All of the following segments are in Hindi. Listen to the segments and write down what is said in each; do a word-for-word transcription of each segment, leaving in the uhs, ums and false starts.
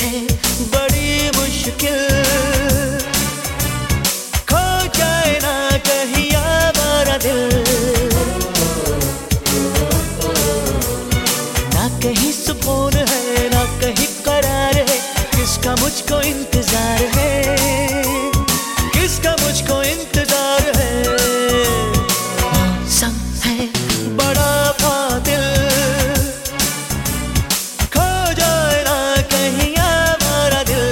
है बड़ी मुश्किल, खो जाए ना कहीं हमारा दिल, ना कहीं सुकून है ना कहीं करार है, किसका मुझको इंतजार है, किसका मुझको इंतजार है। मौसम है बड़ा बादल, खो जाए ना कहीं हमारा दिल।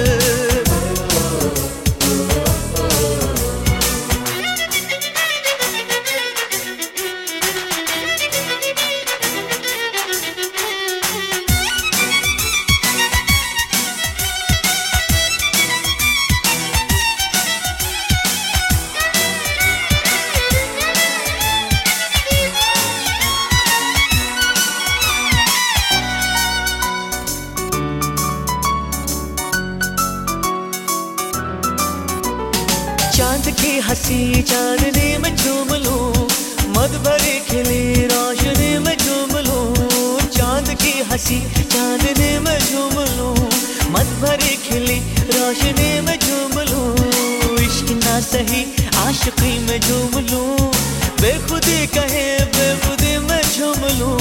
चांद की हंसी चांदनी में झूम लूं, मद भरी खिली रोशनी में झूम लूं, चांद की हंसी चांदनी में झूम लूं, मद भरी खिली रोशनी में झूम लूं, इश्क ना सही आशिकी में झूम लूं, बेखुदी कहे बेखुदी में झूम लूं,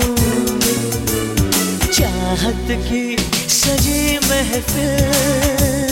चाहत की सजी महफिल,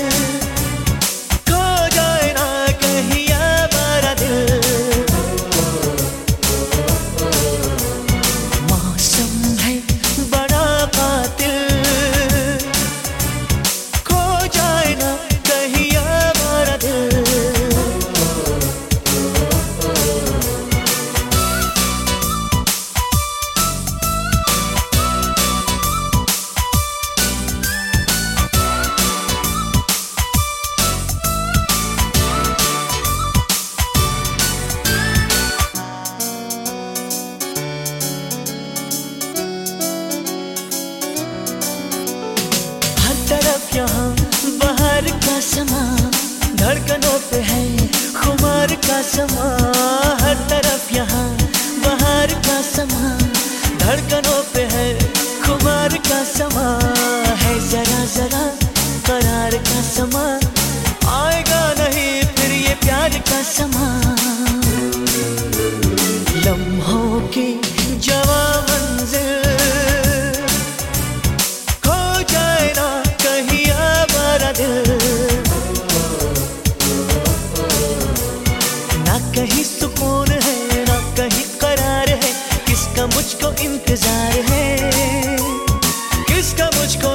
तरफ यहाँ बाहर का समा, धड़कनों पे है खुमार का समा, हर तरफ यहाँ बाहर का समा, धड़कनों पे है खुमार का समा, है जरा जरा करार का समा, आएगा नहीं फिर ये प्यार का समा, लम्हों की जवा मंजिल, ना कहीं सुकून है ना कहीं करार है, किसका मुझको इंतजार है, किसका मुझको